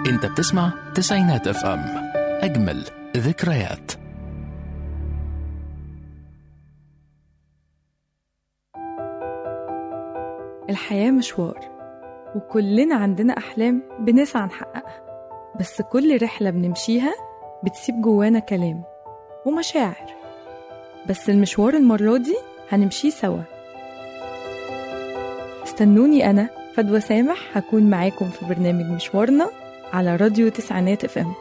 انت بتسمع تسعينات اف ام، اجمل ذكريات. الحياة مشوار، وكلنا عندنا أحلام بنسعى نحققها، بس كل رحلة بنمشيها بتسيب جوانا كلام ومشاعر. بس المشوار المرة دي هنمشيه سوا. استنوني أنا فدوى سامح، هكون معاكم في برنامج مشوارنا على راديو تسعينات اف ام.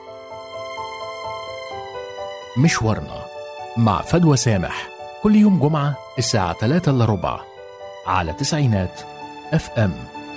مشوارنا مع فدوى سامح كل يوم جمعة الساعة 3:15 على تسعينات اف ام.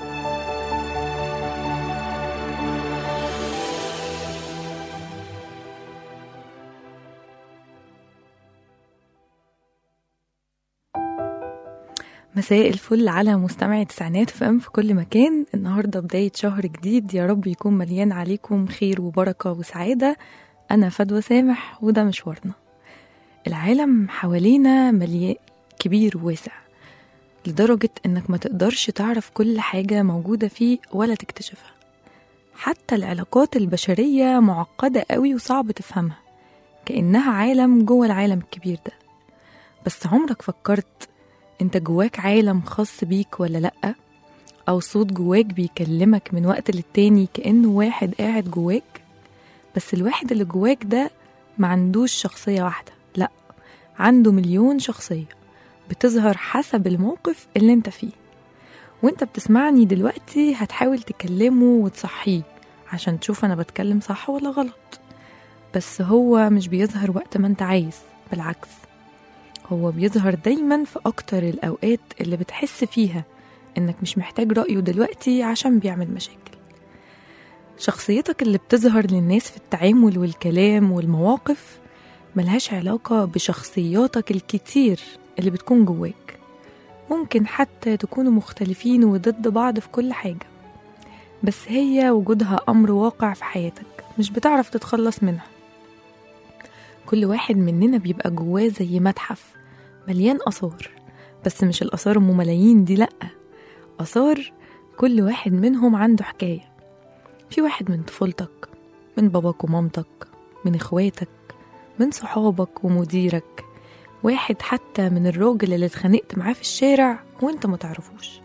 مساء الفل على مستمعي تسعينات اف ام في كل مكان. النهاردة بداية شهر جديد، يا رب يكون مليان عليكم خير وبركة وسعادة. أنا فدوى سامح وده مشوارنا. العالم حوالينا مليان كبير وواسع لدرجة إنك ما تقدرش تعرف كل حاجة موجودة فيه ولا تكتشفها. حتى العلاقات البشرية معقدة قوي وصعب تفهمها، كأنها عالم جوه العالم الكبير ده. بس عمرك فكرت انت جواك عالم خاص بيك ولا لأ؟ أو صوت جواك بيكلمك من وقت للتاني كأنه واحد قاعد جواك؟ بس الواحد اللي جواك ده ما عندوش شخصية واحدة، لأ، عنده مليون شخصية بتظهر حسب الموقف اللي انت فيه. وانت بتسمعني دلوقتي هتحاول تكلمه وتصحيه عشان تشوف انا بتكلم صح ولا غلط. بس هو مش بيظهر وقت ما انت عايز، بالعكس هو بيظهر دايما في اكتر الاوقات اللي بتحس فيها انك مش محتاج رأيه دلوقتي عشان بيعمل مشاكل. شخصيتك اللي بتظهر للناس في التعامل والكلام والمواقف ملهاش علاقة بشخصياتك الكتير اللي بتكون جواك. ممكن حتى تكونوا مختلفين وضد بعض في كل حاجة، بس هي وجودها أمر واقع في حياتك مش بتعرف تتخلص منها. كل واحد مننا بيبقى جواه زي متحف مليان آثار، بس مش الآثار أم ملايين دي، لأ، آثار كل واحد منهم عنده حكاية. في واحد من طفولتك، من باباك ومامتك، من إخواتك، من صحابك ومديرك، واحد حتى من الراجل اللي اتخانقت معاه في الشارع وانت ما تعرفوش.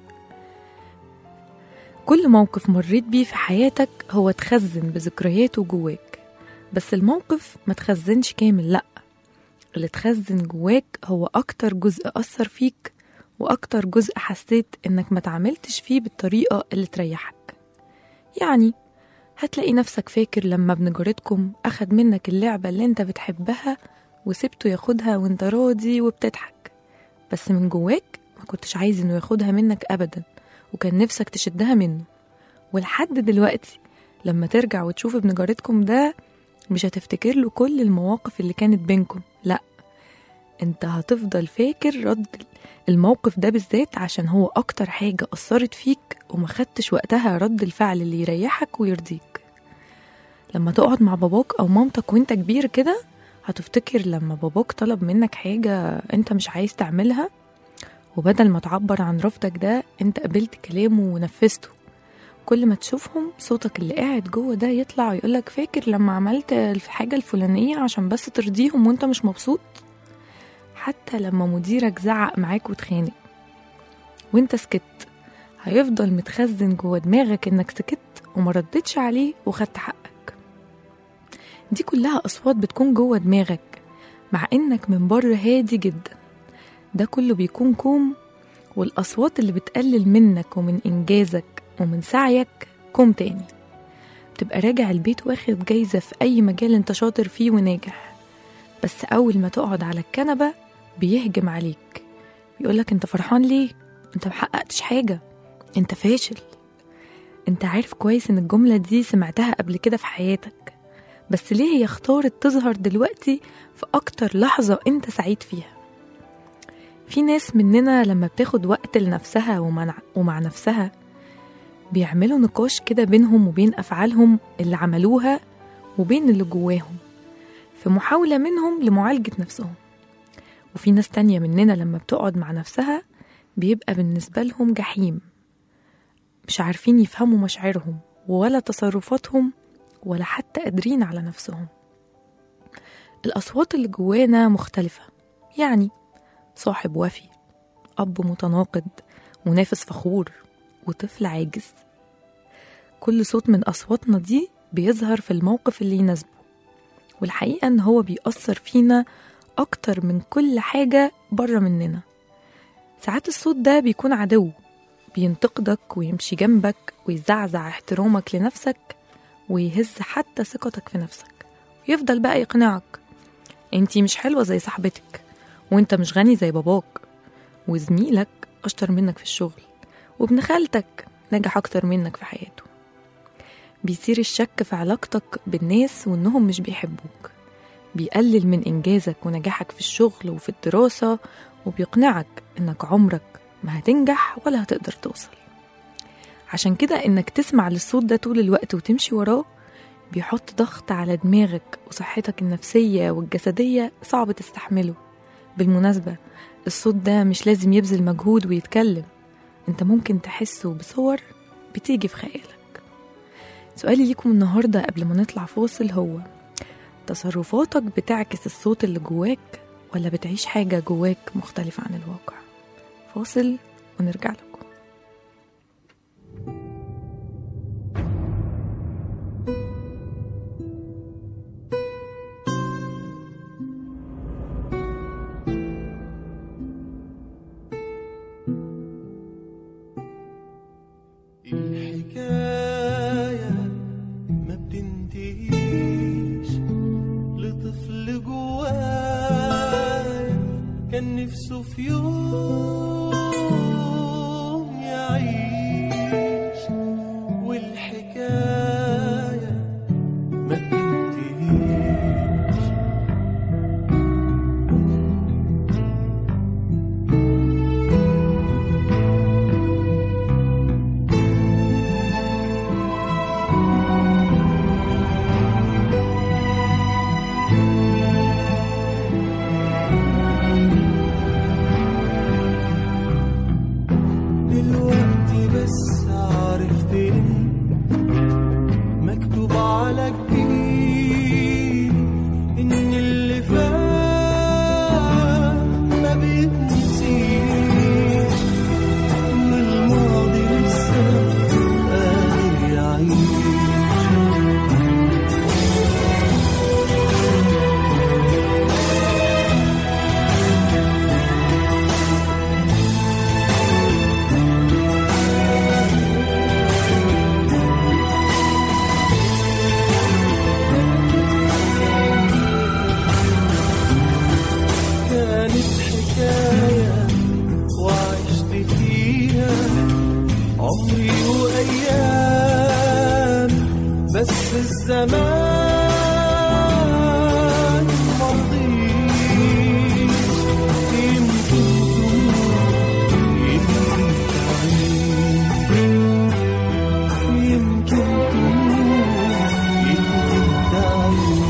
كل موقف مريت بيه في حياتك هو اتخزن بذكرياته جواك، بس الموقف ما تخزنش كامل، لأ، اللي اتخزن جواك هو أكتر جزء أثر فيك وأكتر جزء حسيت إنك ما تعملتش فيه بالطريقة اللي تريحك. يعني هتلاقي نفسك فاكر لما ابن جارتكم أخد منك اللعبة اللي انت بتحبها وسبته ياخدها وانت راضي وبتضحك، بس من جواك ما كنتش عايز انه ياخدها منك أبدا، وكان نفسك تشدها منه. ولحد دلوقتي لما ترجع وتشوف ابن جارتكم ده مش هتفتكر له كل المواقف اللي كانت بينكم، لأ، انت هتفضل فاكر رد الموقف ده بالذات عشان هو أكتر حاجة أثرت فيك وما خدتش وقتها رد الفعل اللي يريحك ويرضيك. لما تقعد مع باباك أو مامتك وانت كبير كده هتفتكر لما باباك طلب منك حاجة انت مش عايز تعملها، وبدل ما تعبر عن رفضك ده انت قبلت كلامه ونفذته. كل ما تشوفهم صوتك اللي قاعد جوه ده يطلع ويقولك فاكر لما عملت الحاجة الفلانية عشان بس ترضيهم وانت مش مبسوط. حتى لما مديرك زعق معاك وتخانق وانت سكت، هيفضل متخزن جوه دماغك انك سكت وما ردتش عليه وخدت حقك. دي كلها أصوات بتكون جوه دماغك مع انك من بره هادي جدا. ده كله بيكون كوم، والأصوات اللي بتقلل منك ومن إنجازك ومن سعيك كوم تاني. بتبقى راجع البيت واخد جايزة في أي مجال انت شاطر فيه وناجح، بس أول ما تقعد على الكنبة بيهجم عليك بيقولك انت فرحان ليه؟ انت محققتش حاجة، انت فاشل. انت عارف كويس ان الجملة دي سمعتها قبل كده في حياتك، بس ليه هي اختارت تظهر دلوقتي في أكتر لحظة انت سعيد فيها؟ في ناس مننا لما بتاخد وقت لنفسها ومع نفسها بيعملوا نقاش كده بينهم وبين أفعالهم اللي عملوها وبين اللي جواهم في محاولة منهم لمعالجة نفسهم. وفي ناس تانية مننا لما بتقعد مع نفسها بيبقى بالنسبة لهم جحيم، مش عارفين يفهموا مشاعرهم ولا تصرفاتهم ولا حتى قادرين على نفسهم. الأصوات اللي جوانا مختلفة، يعني صاحب وفي، أب متناقض، منافس فخور، وطفل عاجز. كل صوت من أصواتنا دي بيظهر في الموقف اللي يناسبه، والحقيقة إن هو بيأثر فينا أكتر من كل حاجة بره مننا. ساعات الصوت ده بيكون عدو، بينتقدك ويمشي جنبك ويزعزع احترامك لنفسك ويهز حتى ثقتك في نفسك، ويفضل بقى يقنعك انتي مش حلوة زي صاحبتك، وانت مش غني زي باباك، وزميلك أشطر منك في الشغل، وابن خالتك نجح أكتر منك في حياته. بيصير الشك في علاقتك بالناس وإنهم مش بيحبوك، بيقلل من إنجازك ونجاحك في الشغل وفي الدراسة، وبيقنعك إنك عمرك ما هتنجح ولا هتقدر توصل. عشان كده إنك تسمع للصوت ده طول الوقت وتمشي وراه بيحط ضغط على دماغك، وصحتك النفسية والجسدية صعب تستحمله. بالمناسبة الصوت ده مش لازم يبذل مجهود ويتكلم، انت ممكن تحسه بصور بتيجي في خيالك. سؤالي ليكم النهاردة قبل ما نطلع فاصل هو: تصرفاتك بتعكس الصوت اللي جواك ولا بتعيش حاجة جواك مختلفة عن الواقع؟ فاصل ونرجع لكم. الحكاية ما بتنتهيش لطفل جوايا كان نفسه في يوم يعيش، والحكاية ما بتنتهيش. دلوقتي بس عرفت إن مكتوب على جبين إن اللي فات ما بيتنسيش، والماضي لسه قادر يعيش. كانت حكاية وعشت فيها عمري وأيام، بس الزمان مرضيش. يمكن تموت، يمكن تعيش، يمكن تموت، يمكن تعيش.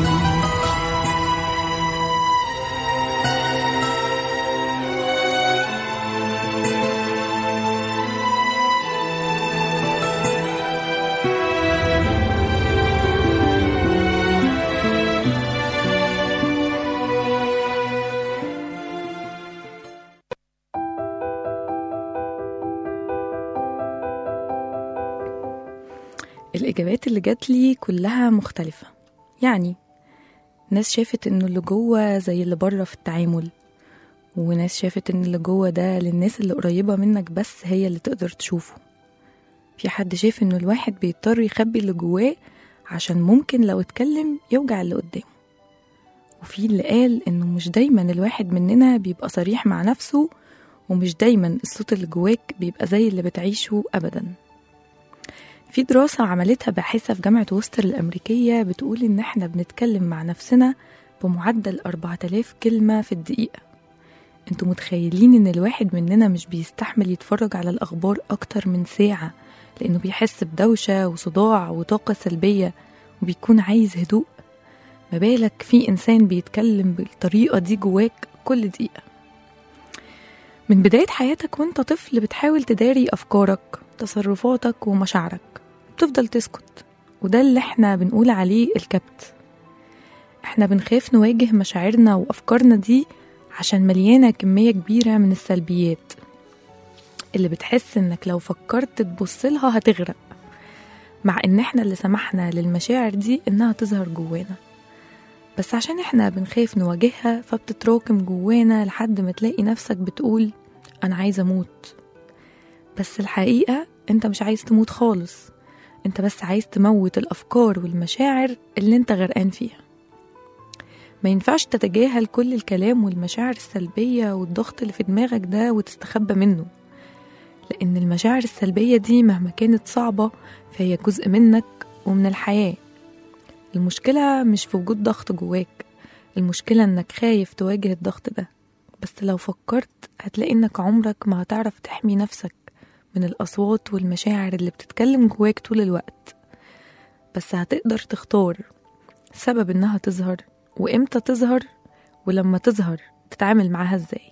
الإجابات اللي جات لي كلها مختلفة، يعني ناس شافت إنه اللي جوه زي اللي بره في التعامل، وناس شافت إن اللي جوه ده للناس اللي قريبة منك بس هي اللي تقدر تشوفه. في حد شاف إنه الواحد بيضطر يخبي اللي جواه عشان ممكن لو اتكلم يوجع اللي قدامه. وفي اللي قال إنه مش دايما الواحد مننا بيبقى صريح مع نفسه، ومش دايما الصوت اللي جواك بيبقى زي اللي بتعيشه أبدا. في دراسة عملتها باحثة في جامعة وستر الأمريكية بتقول إن احنا بنتكلم مع نفسنا بمعدل 4000 كلمة في الدقيقة. انتوا متخيلين إن الواحد مننا مش بيستحمل يتفرج على الأخبار أكتر من ساعة، لأنه بيحس بدوشة وصداع وطاقة سلبية وبيكون عايز هدوء؟ ما بالك في إنسان بيتكلم بالطريقة دي جواك كل دقيقة. من بداية حياتك وانت طفل بتحاول تداري أفكارك، تصرفاتك ومشاعرك، بتفضل تسكت وده اللي احنا بنقول عليه الكبت. احنا بنخاف نواجه مشاعرنا وأفكارنا دي عشان مليانة كمية كبيرة من السلبيات اللي بتحس انك لو فكرت تبصلها هتغرق، مع ان احنا اللي سمحنا للمشاعر دي انها تظهر جوانا. بس عشان احنا بنخاف نواجهها فبتتراكم جوانا لحد ما تلاقي نفسك بتقول انا عايزة اموت. بس الحقيقة انت مش عايز تموت خالص، انت بس عايز تموت الافكار والمشاعر اللي انت غرقان فيها. ما ينفعش تتجاهل كل الكلام والمشاعر السلبية والضغط اللي في دماغك ده وتستخبى منه، لأن المشاعر السلبية دي مهما كانت صعبة فهي جزء منك ومن الحياة. المشكلة مش في وجود ضغط جواك، المشكلة انك خايف تواجه الضغط ده. بس لو فكرت هتلاقي انك عمرك ما هتعرف تحمي نفسك من الأصوات والمشاعر اللي بتتكلم جواك طول الوقت. بس هتقدر تختار سبب انها تظهر وامتى تظهر، ولما تظهر تتعامل معاها ازاي.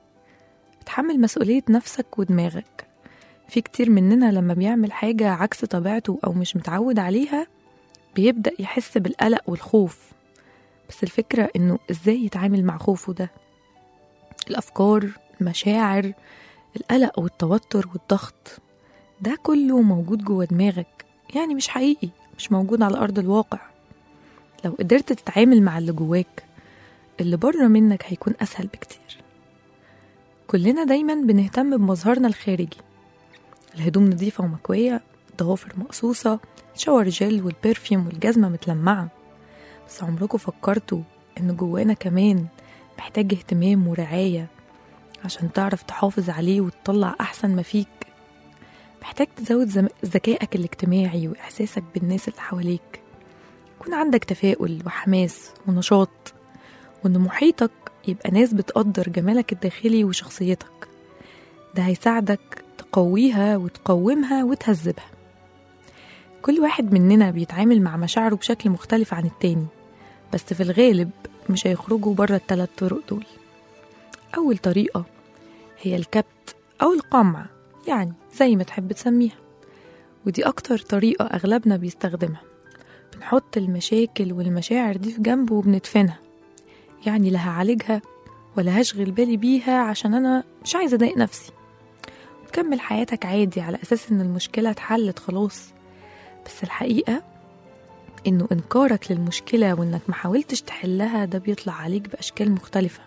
تحمل مسؤولية نفسك ودماغك. في كتير مننا لما بيعمل حاجة عكس طبيعته أو مش متعود عليها بيبدأ يحس بالقلق والخوف. بس الفكرة إنه إزاي يتعامل مع خوفه ده. الأفكار، المشاعر، القلق والتوتر والضغط ده كله موجود جوه دماغك، يعني مش حقيقي، مش موجود على أرض الواقع. لو قدرت تتعامل مع اللي جواك، اللي بره منك هيكون أسهل بكتير. كلنا دايما بنهتم بمظهرنا الخارجي، الهدوم نظيفة ومكوية، ضوافر مقصوصة، شاور جل والبرفيوم والجزمة متلمعة. بس عمركم فكرتوا إن جوانا كمان محتاج اهتمام ورعاية عشان تعرف تحافظ عليه وتطلع أحسن ما فيك؟ محتاج تزود ذكائك الاجتماعي وإحساسك بالناس اللي حواليك، يكون عندك تفاؤل وحماس ونشاط، وإن محيطك يبقى ناس بتقدر جمالك الداخلي وشخصيتك. ده هيساعدك تقويها وتقومها وتهذبها. كل واحد مننا بيتعامل مع مشاعره بشكل مختلف عن التاني، بس في الغالب مش هيخرجوا بره ال3 طرق دول. أول طريقة هي الكبت أو القمع، يعني زي ما تحب تسميها، ودي أكتر طريقة أغلبنا بيستخدمها. بنحط المشاكل والمشاعر دي في جنب وبندفنها، يعني لا هعالجها ولا هشغل بالي بيها عشان أنا مش عايزة أضايق نفسي، وتكمل حياتك عادي على أساس إن المشكلة اتحلت خلاص. بس الحقيقة إنه إنكارك للمشكلة وإنك محاولتش تحلها ده بيطلع عليك بأشكال مختلفة،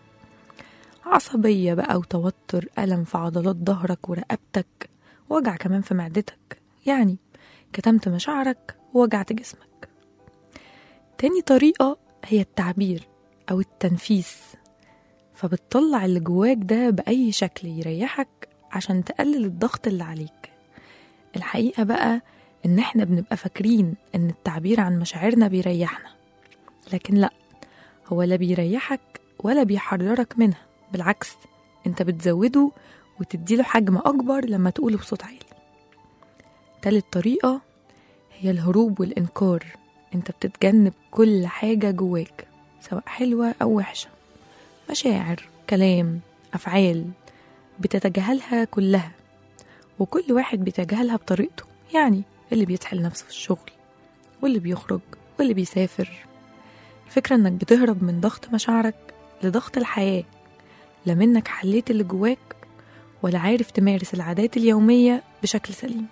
عصبية بقى وتوتر، ألم في عضلات ظهرك ورقبتك، وجع كمان في معدتك، يعني كتمت مشاعرك ووجعت جسمك. تاني طريقة هي التعبير أو التنفيس، فبتطلع اللي جواك ده بأي شكل يريحك عشان تقلل الضغط اللي عليك. الحقيقة بقى إن إحنا بنبقى فاكرين إن التعبير عن مشاعرنا بيريحنا، لكن لأ، هو لا بيريحك ولا بيحررك منها، بالعكس أنت بتزوده وتديله حجم أكبر لما تقوله بصوت عالي. تالت طريقة هي الهروب والإنكار. أنت بتتجنب كل حاجة جواك سواء حلوة أو وحشة، مشاعر، كلام، أفعال، بتتجاهلها كلها، وكل واحد بيتجاهلها بطريقته. يعني اللي بيتحل نفسه في الشغل، واللي بيخرج، واللي بيسافر. الفكرة انك بتهرب من ضغط مشاعرك لضغط الحياة، لا منك حليت اللي جواك ولا عارف تمارس العادات اليومية بشكل سليم.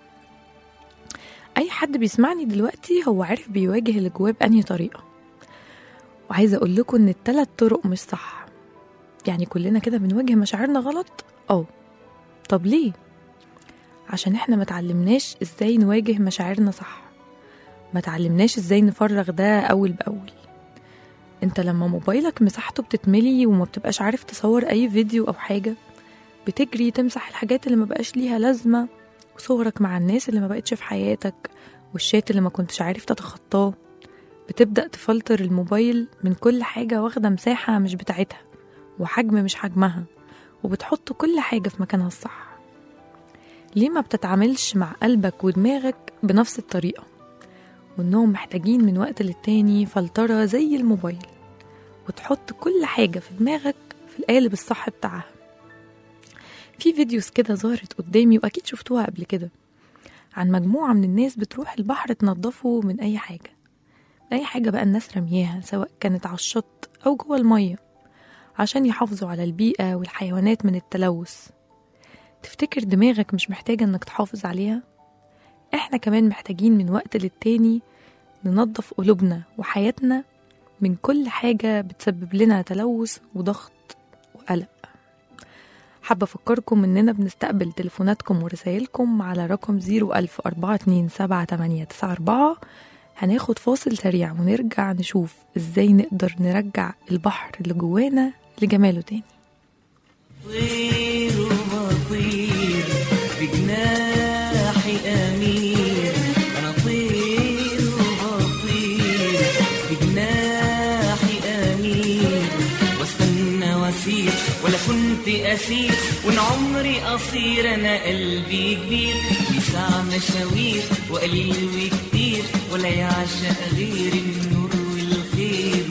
أي حد بيسمعني دلوقتي هو عارف بيواجه اللي جواه بأنهي طريقة، وعايزة أقول لكم إن ال3 طرق مش صح. يعني كلنا كده بنواجه مشاعرنا غلط. طب ليه؟ عشان احنا ما تعلمناش ازاي نواجه مشاعرنا صح، ما تعلمناش ازاي نفرغ ده أول بأول. انت لما موبايلك مساحته بتتملي وما بتبقاش عارف تصور أي فيديو أو حاجة، بتجري تمسح الحاجات اللي ما بقاش ليها لازمة، وصورك مع الناس اللي ما بقتش في حياتك، والشات اللي ما كنتش عارف تتخطاه. بتبدأ تفلتر الموبايل من كل حاجة واخدة مساحة مش بتاعتها وحجم مش حجمها، وبتحط كل حاجة في مكانها الصح. ليه ما بتتعاملش مع قلبك ودماغك بنفس الطريقة، وإنهم محتاجين من وقت للتاني فلترة زي الموبايل، وتحط كل حاجة في دماغك في القالب الصح بتاعها؟ في فيديوز كده ظهرت قدامي وأكيد شفتوها قبل كده، عن مجموعة من الناس بتروح البحر تنظفه من أي حاجة بقى الناس رمياها، سواء كانت على الشط أو جوه المية، عشان يحافظوا على البيئة والحيوانات من التلوث. تفتكر دماغك مش محتاجة إنك تحافظ عليها؟ إحنا كمان محتاجين من وقت للتاني ننظف قلوبنا وحياتنا من كل حاجة بتسبب لنا تلوث وضغط وقلق. حابة أفكركم إننا بنستقبل تليفوناتكم ورسائلكم على رقم 010427894. هناخد فاصل سريع ونرجع نشوف إزاي نقدر نرجع البحر اللي جوانا لجماله تاني. طير وبطير بجناحي أمير، أنا طير وبطير بجناحي أمير، واستنى واسير ولا كنت أسير، وإن عمري قصير أنا قلبي كبير، بيسع مشاوير وقليل وكتير، ولا يعشق غير النور والخير.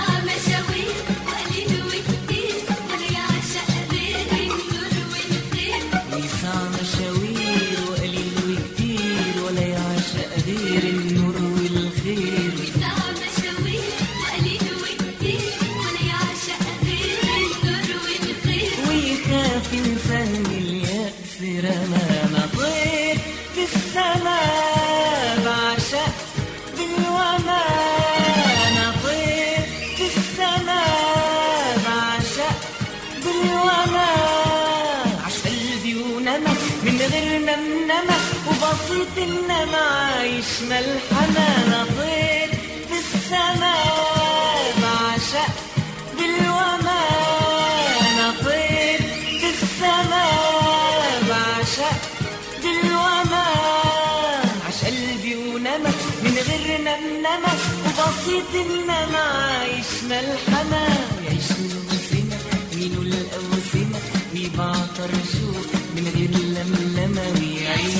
وبسيط إنما عايش ملحمة، أنا طير في السماء بعشق بالوما، أنا طير في السماء بعشق بالوما، عاش قلبي ونما من غير نمنمة، وبسيط إنما عايش ملحمة، يعيش الوسمة مينو الأوسمة ويبعطر شوق من غير لملمة، ويعيش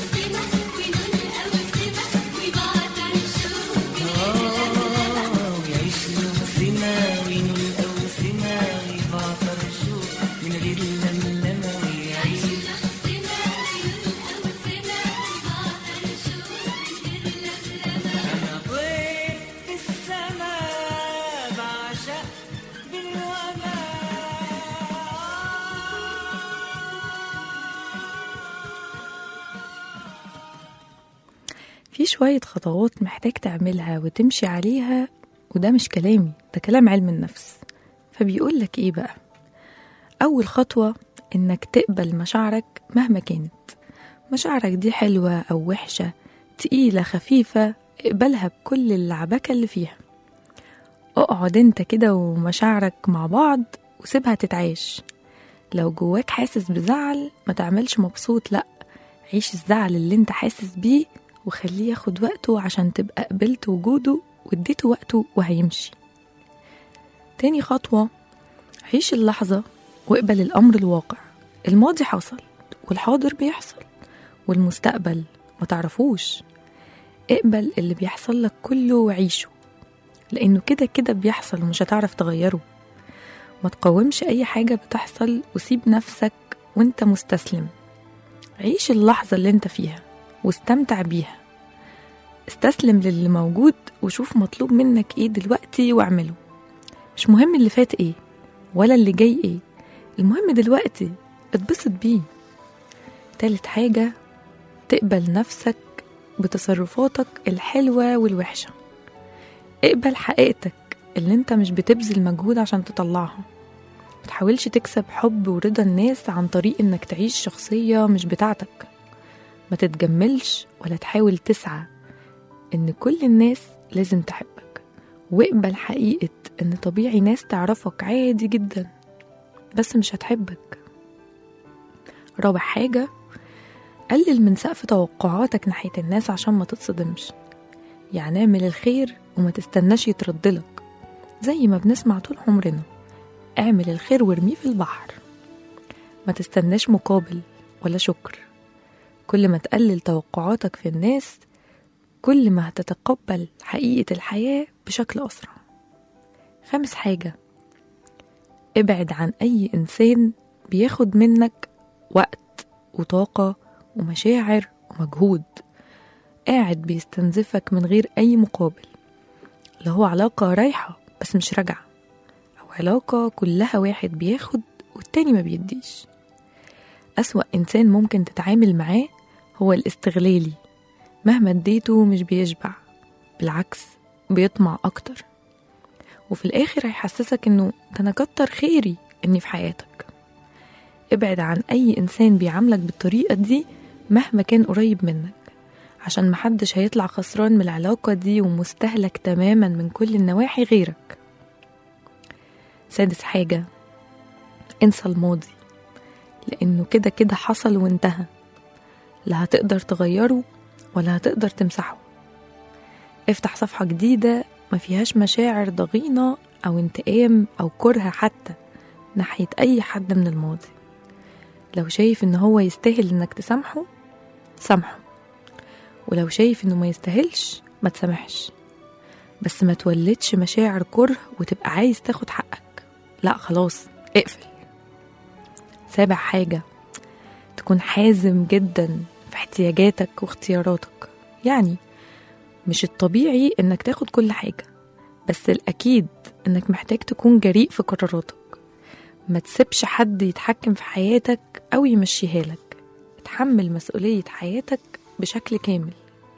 في شوية خطوات محتاج تعملها وتمشي عليها، وده مش كلامي، ده كلام علم النفس. فبيقول لك ايه بقى؟ أول خطوة إنك تقبل مشاعرك مهما كانت. مشاعرك دي حلوة أو وحشة، تقيلة خفيفة، اقبلها بكل اللعبكة اللي فيها. اقعد انت كده ومشاعرك مع بعض وسيبها تتعاش. لو جواك حاسس بزعل ما تعملش مبسوط، لأ، عيش الزعل اللي انت حاسس بيه وخليه ياخد وقته، عشان تبقى قبلت وجوده واديته وقته وهيمشي. تاني خطوة، عيش اللحظة واقبل الأمر الواقع. الماضي حصل والحاضر بيحصل والمستقبل ما تعرفوش. اقبل اللي بيحصل لك كله وعيشه، لأنه كده كده بيحصل ومش هتعرف تغيره. ما تقاومش أي حاجة بتحصل وسيب نفسك وانت مستسلم. عيش اللحظة اللي انت فيها واستمتع بيها. استسلم للي موجود وشوف مطلوب منك ايه دلوقتي واعمله. مش مهم اللي فات ايه ولا اللي جاي ايه، المهم دلوقتي اتبسط بيه. تالت حاجة، تقبل نفسك بتصرفاتك الحلوة والوحشة. اقبل حقيقتك اللي انت مش بتبذل مجهود عشان تطلعها. متحاولش تكسب حب ورضا الناس عن طريق انك تعيش شخصية مش بتاعتك. ما تتجملش ولا تحاول تسعى ان كل الناس لازم تحبك. واقبل حقيقة ان طبيعي ناس تعرفك عادي جدا بس مش هتحبك. رابع حاجة، قلل من سقف توقعاتك ناحية الناس عشان ما تتصدمش. يعني اعمل الخير وما تستناش يتردلك، زي ما بنسمع طول عمرنا، اعمل الخير وارميه في البحر. ما تستناش مقابل ولا شكر. كل ما تقلل توقعاتك في الناس كل ما هتتقبل حقيقة الحياة بشكل أسرع. خامس حاجة، ابعد عن أي إنسان بياخد منك وقت وطاقة ومشاعر ومجهود، قاعد بيستنزفك من غير أي مقابل، اللي هو علاقة رايحة بس مش راجعة، أو علاقة كلها واحد بياخد والتاني ما بيديش. أسوأ إنسان ممكن تتعامل معاه هو الاستغلالي، مهما اديته مش بيشبع، بالعكس بيطمع أكتر، وفي الآخر هيحسسك إنه ده أنا كتر خيري إني في حياتك. ابعد عن أي إنسان بيعاملك بالطريقة دي مهما كان قريب منك، عشان محدش هيطلع خسران من العلاقة دي ومستهلك تماما من كل النواحي غيرك. سادس حاجة، انسى الماضي، لأنه كده كده حصل وانتهى، لا هتقدر تغيره ولا هتقدر تمسحه. افتح صفحة جديدة ما فيهاش مشاعر ضغينة أو انتقام أو كره حتى ناحية أي حد من الماضي. لو شايف إن هو يستاهل إنك تسامحه سامحه، ولو شايف إنه ما يستاهلش ما تسامحش، بس ما تولدش مشاعر كره وتبقى عايز تاخد حقك، لا خلاص اقفل. سابع حاجة، تكون حازم جدا في احتياجاتك واختياراتك. يعني مش الطبيعي انك تاخد كل حاجة، بس الأكيد انك محتاج تكون جريء في قراراتك. ما تسيبش حد يتحكم في حياتك أو يمشيها لك، اتحمل مسؤولية حياتك بشكل كامل.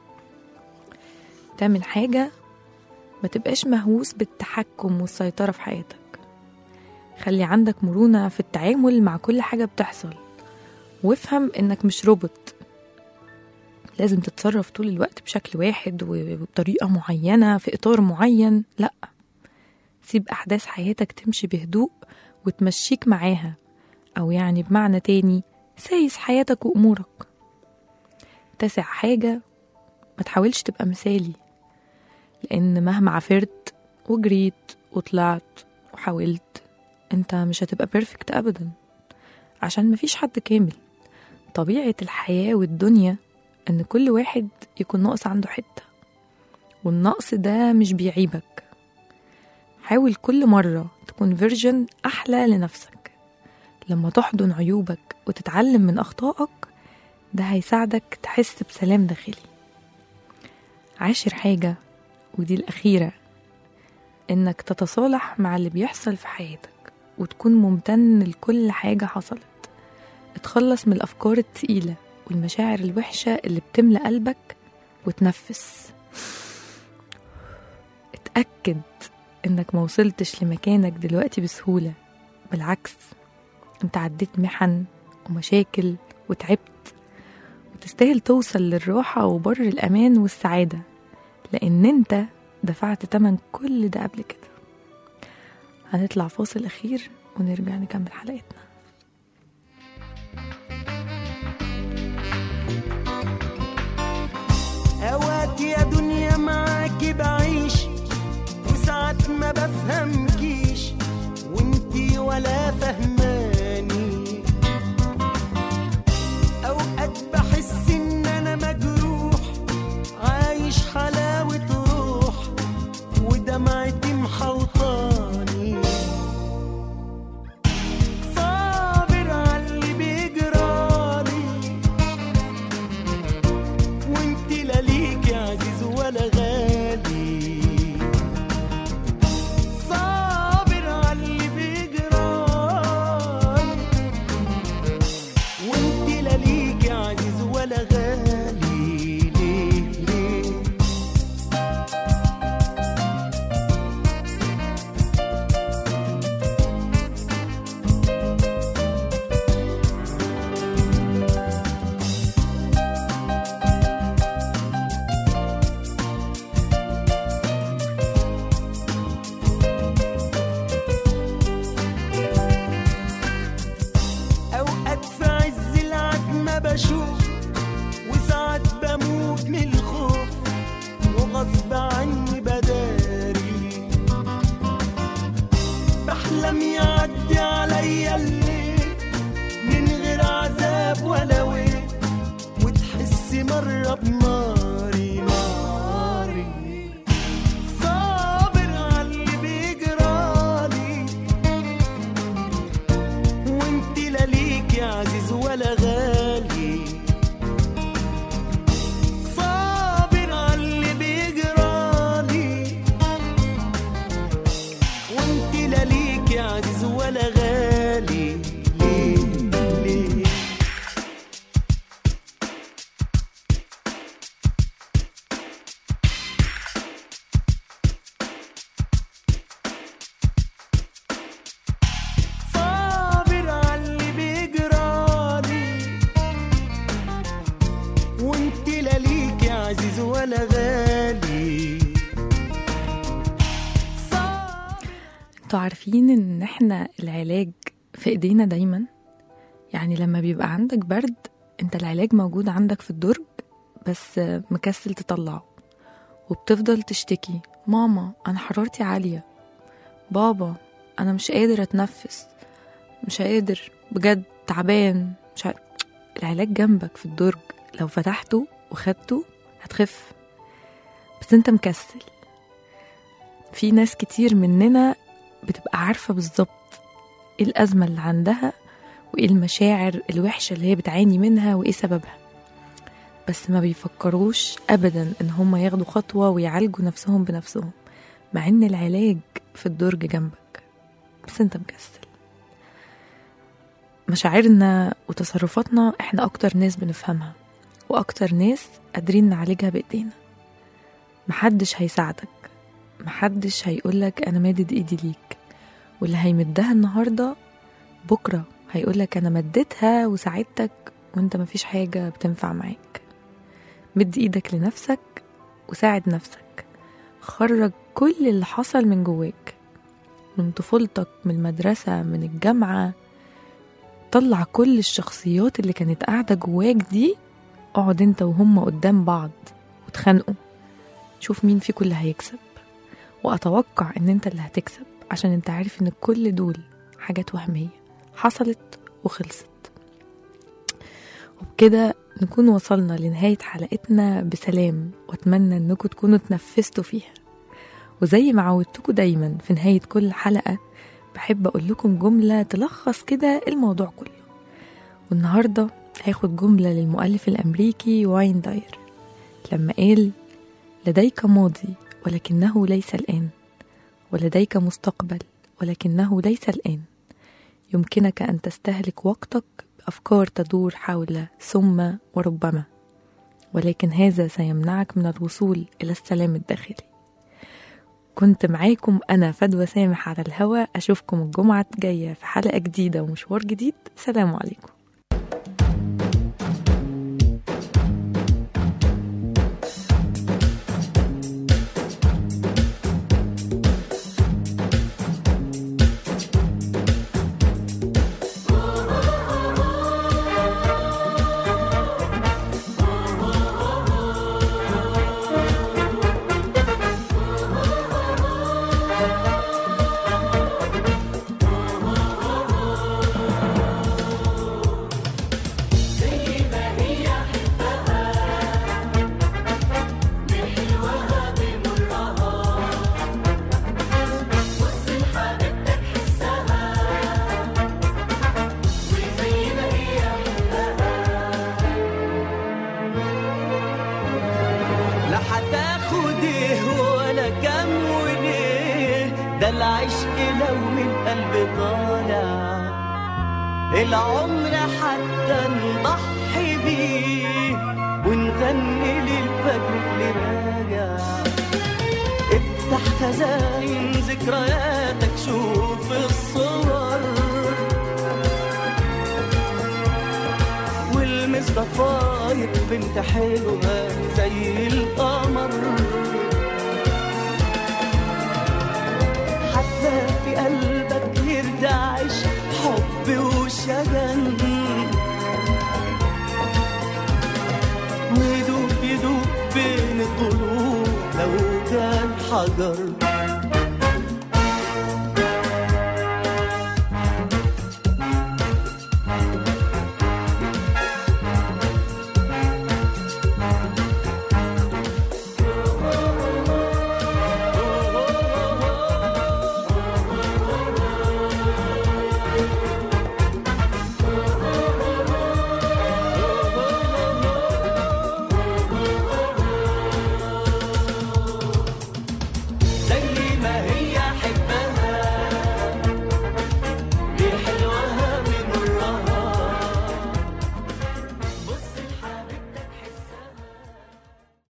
تامن حاجة، ما تبقاش مهووس بالتحكم والسيطرة في حياتك. خلي عندك مرونة في التعامل مع كل حاجة بتحصل، وافهم انك مش روبوت لازم تتصرف طول الوقت بشكل واحد وبطريقة معينة في إطار معين. لأ، سيب أحداث حياتك تمشي بهدوء وتمشيك معاها، أو يعني بمعنى تاني سايس حياتك وأمورك. تاسع حاجة، ما تحاولش تبقى مثالي، لأن مهما عفرت وجريت وطلعت وحاولت انت مش هتبقى بيرفكت أبدا، عشان مفيش حد كامل. طبيعة الحياة والدنيا ان كل واحد يكون ناقص عنده حتة، والنقص ده مش بيعيبك. حاول كل مرة تكون فيرجن أحلى لنفسك. لما تحضن عيوبك وتتعلم من أخطائك، ده هيساعدك تحس بسلام داخلي. عاشر حاجة ودي الأخيرة، إنك تتصالح مع اللي بيحصل في حياتك وتكون ممتن لكل حاجة حصلت. اتخلص من الأفكار التقيلة والمشاعر الوحشة اللي بتملى قلبك وتنفس. اتأكد إنك موصلتش لمكانك دلوقتي بسهولة، بالعكس انت عديت محن ومشاكل وتعبت، وتستاهل توصل للراحة وبر الأمان والسعادة، لأن انت دفعت تمن كل ده قبل كده. هنطلع فاصل أخير ونرجع نكمل حلقتنا. أوقات يا دنيا معاكي بعيش، وساعات ما بفهمكيش وانتي ولا فهماني. أوقات بحس إن أنا مجروح، عايش حلاوة روح ودمعتي محوطاني. صابر عاللي بيجرالي وانتي لا ليكي عزيز ولا غالي. صابر عاللي بيجرالي وانتي لا ليكي عزيز ولا غالي. ليه ليه أوقات في عز العتمة بشوف، وساعات بموت من الخوف وغصب عني بداري. بحلم يعدي عليا الليل من غير عذاب ولا ويل، وتحسي مرة بناري ناري. صابر عاللي بيجرالي وانتي لا ليكي عزيز ولا غالي. وانت لا ليك يا عزيز ولا غالي. انتوا عارفين ان احنا العلاج في ايدينا دايما؟ يعني لما بيبقى عندك برد انت العلاج موجود عندك في الدرج، بس مكسل تطلعه وبتفضل تشتكي: ماما انا حرارتي عالية، بابا انا مش قادر اتنفس، مش قادر بجد، تعبان، مش عارف. العلاج جنبك في الدرج، لو فتحته وخدته هتخف، بس انت مكسل. في ناس كتير مننا بتبقى عارفة بالظبط ايه الأزمة اللي عندها وايه المشاعر الوحشة اللي هي بتعاني منها وايه سببها، بس ما بيفكروش أبدا ان هم ياخدوا خطوة ويعالجوا نفسهم بنفسهم، مع ان العلاج في الدرج جنبك، بس انت مكسل. مشاعرنا وتصرفاتنا احنا اكتر ناس بنفهمها واكتر ناس قادرين نعالجها بايدينا. محدش هيساعدك، محدش هيقولك انا مادد ايدي ليك، واللي هيمدها النهاردة بكرة هيقولك انا مدتها وساعدتك وانت مفيش حاجة بتنفع معاك. مد ايدك لنفسك وساعد نفسك، خرج كل اللي حصل من جواك، من طفولتك، من المدرسة، من الجامعة. طلع كل الشخصيات اللي كانت قاعدة جواك دي، اقعد انت وهم قدام بعض وتخانقوا، شوف مين فيكم اللي هيكسب. وأتوقع إن أنت اللي هتكسب، عشان أنت عارف إن كل دول حاجات وهمية حصلت وخلصت. وبكده نكون وصلنا لنهاية حلقتنا بسلام، وأتمنى أنكم تكونوا تنفستوا فيها. وزي ما عودتكم دايما في نهاية كل حلقة بحب أقول لكم جملة تلخص كده الموضوع كله. والنهاردة هاخد جملة للمؤلف الأمريكي واين داير لما قال: لديك ماضي ولكنه ليس الآن، ولديك مستقبل ولكنه ليس الآن. يمكنك أن تستهلك وقتك بأفكار تدور حول ثم وربما، ولكن هذا سيمنعك من الوصول إلى السلام الداخلي. كنت معاكم أنا فدوى سامح على الهوا. أشوفكم الجمعة الجاية في حلقة جديدة ومشوار جديد. سلام عليكم. ده العشق لو من قلب طالع العمر حتى نضحي بيه ونغني للفجر اللي راجع. افتح خزاين ذكرياتك، شوف الصور والمس ضفاير بنت حلوة زي القمر. في قلبك يرتعش حب وشجن، ويدوب يدوب بين الضلوع لو كان حجر.